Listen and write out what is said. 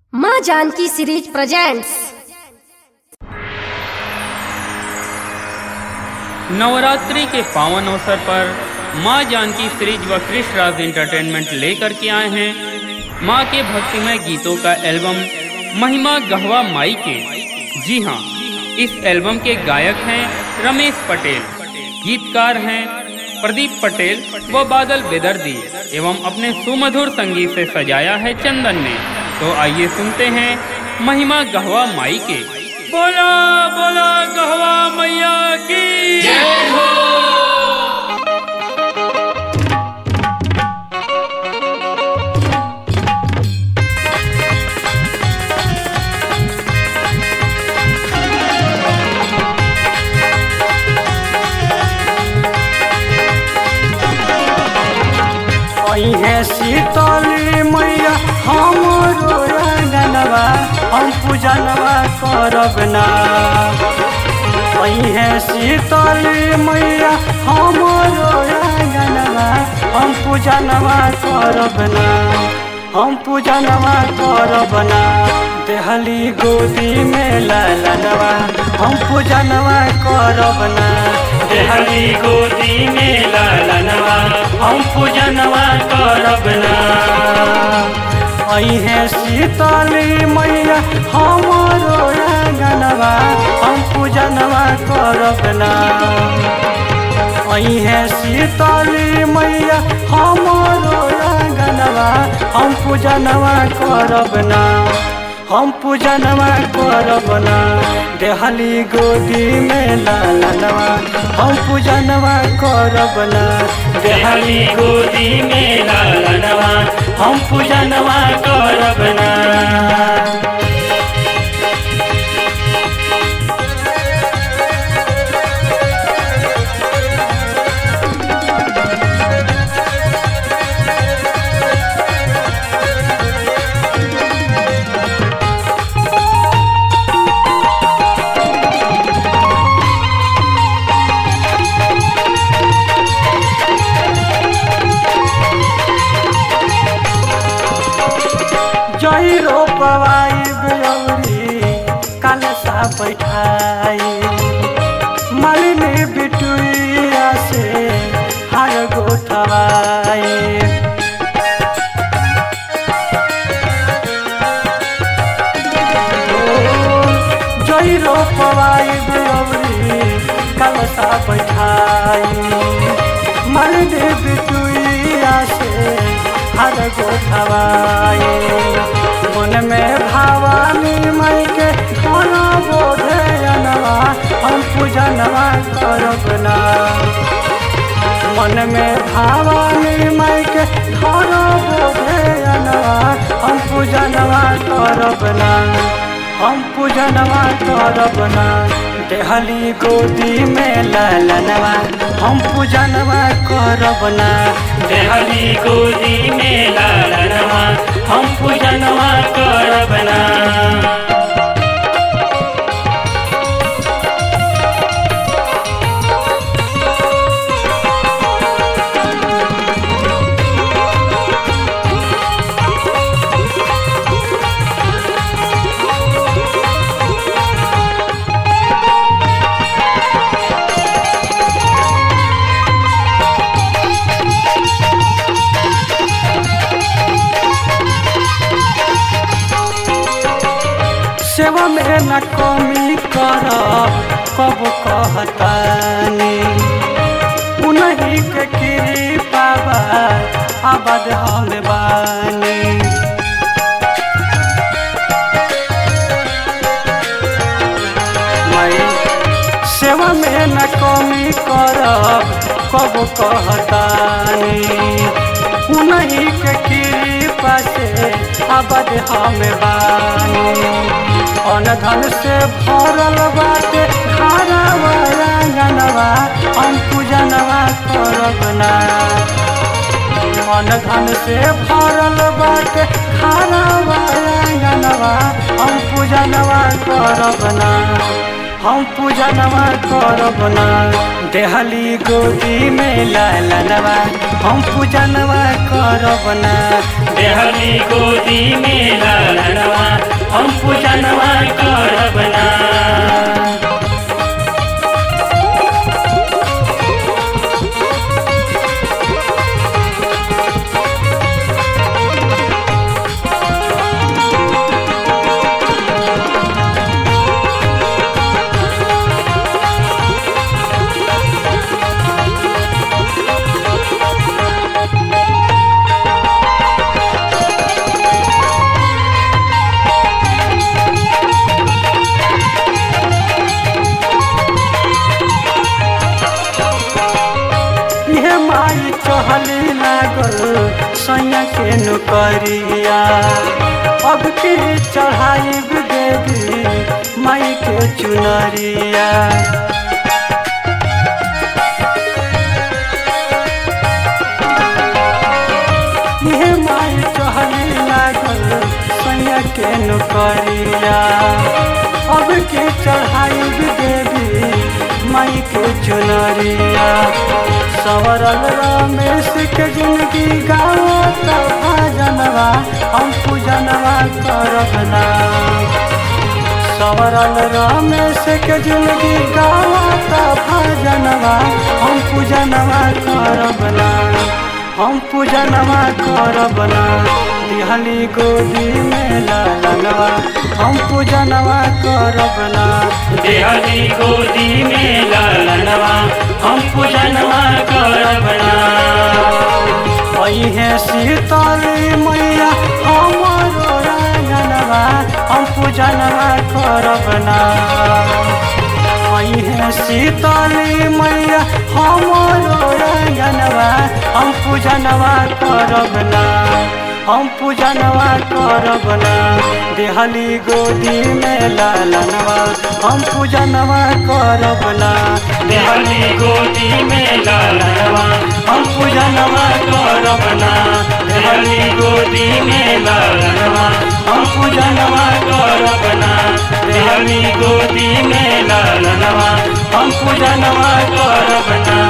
माँ Janaki series presents. Navratri के पावन अवसर पर माँ जानकी सीरीज व कृष्ण राज एंटरटेनमेंट लेकर के आए हैं माँ के भक्तिमय गीतों का एल्बम महिमा गहवा माई के। जी हाँ, इस एल्बम के गायक हैं रमेश पटेल, गीतकार हैं प्रदीप पटेल व बादल बेदर्दी एवं अपने सुमधुर संगीत से सजाया है चंदन ने। तो आइए सुनते हैं महिमा गहवा माई के। बोला बोला गहवा मैया की जय हो। है शीतली मैया हमरो अंगनवा हम पूजनवा करब ना। है शीतली मैया हमरो अंगनवा हम पूजनवा करब ना। हम पूजनवा करब ना। देहली गोदी में लालनवा हम पूजनवा करब ना। देहली गोदी में लालनवा हम पूजनवा करब ना। है शीतली मैया हमरो अंगनवा हम पूजनवा करब ना। है शीतली मैया हमरो अंगनवा हम पूजनवा करब ना। हम पूजनवा करब ना। देहली गोदी में लालनवा हम पूजनवा करब ना। देहली गोदी में लालनवा हम पूजनवा करब ना। जय रोपवाई बेअउरी कलशा बैठाई मालिनी बिटुइया से हार गोठवाई। जय रोपवाई बेअउरी कलशा बैठाई मालिनी बिटुइया से हर गोठवाई। मन में भवानी माई के खाना बोधे अनवा हम पूजनवा करब ना। मन में भवानी माई के खाना बोधे अनवा हम पूजनवा करब ना। हम पूजनवा करब ना। देहली गोदी में लालनवा हम पूजनवा करब ना। देहली गोदी में लालनवा हम पूजनवा करब ना। सेवा में न कमी करब कब कहतानी। उन्हीं के कृपा बा आबाद हम बानी। सेवा में न कमी करब कब कहतानी। उन्हीं के कृपा से आबाद हम बानी। अनधन से भरल बाटे घरवा आंगनवा हम पूजनवा करब ना। अनधन से भरल बाटे घरवा आंगनवा हम पूजनवा करब ना। हम पूजनवा करब ना। देहली गोदी में लालनवा हम पूजनवा करब ना। देहली गोदी में लालनवा हम पूजनवा करब ना। माई चहली लागल सैया के नौकरिया, अब के चढ़ाई देवी माई के चुनरिया। ये माई चहली लागल सैया के नौकरिया, अब के चढ़ाई देवी माई के चुनरिया। सवरल रमेश के जिंदगी गावत भजनवा हम पूजनवा करब ना। सवरल रमेश के जिंदगी गावत भजनवा हम पूजनवा करब ना। हम पूजनवा करब ना। दिहली गोदी में लालनवा हम पूजनवा करब ना। दिहली गोदी में लालनवा हम पूजनवा करब ना। अइहे शीतली मैया हमरो रंगनवा हम पूजनवा करब ना। अइहे शीतली मैया हमरो रंगनवा हम पूजनवा करब ना। हम पूजनवा करब ना। देहली गोदी में लालनवा हम पूजनवा करब ना। देहली गोदी में लालनवा हम पूजनवा करब ना। देहली गोदी में लालनवा हम पूजनवा करब ना। देहली गोदी में लालनवा हम पूजनवा करब ना।